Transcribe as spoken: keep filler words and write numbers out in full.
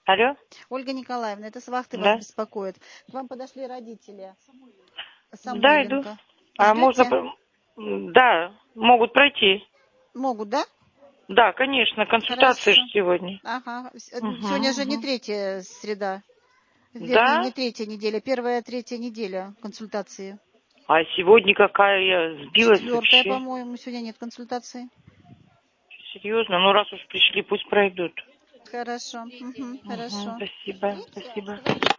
Алло? Ольга Николаевна, это с вахты вас Да? беспокоит. К вам подошли родители. Да, иду. Самойленко. А можно... Ждете? по- Да, могут пройти. Могут, да? Да, конечно, консультация же Хорошо. сегодня. Ага. С- э, Угу, Сегодня же не угу. третья среда. Вернее, не Да? третья неделя, первая, третья неделя консультации. А сегодня какая я сбилась Четвертая, вообще? по-моему, сегодня нет консультации. Серьезно? Ну, раз уж пришли, пусть пройдут. Хорошо. Мгм, Угу, хорошо. спасибо, спасибо.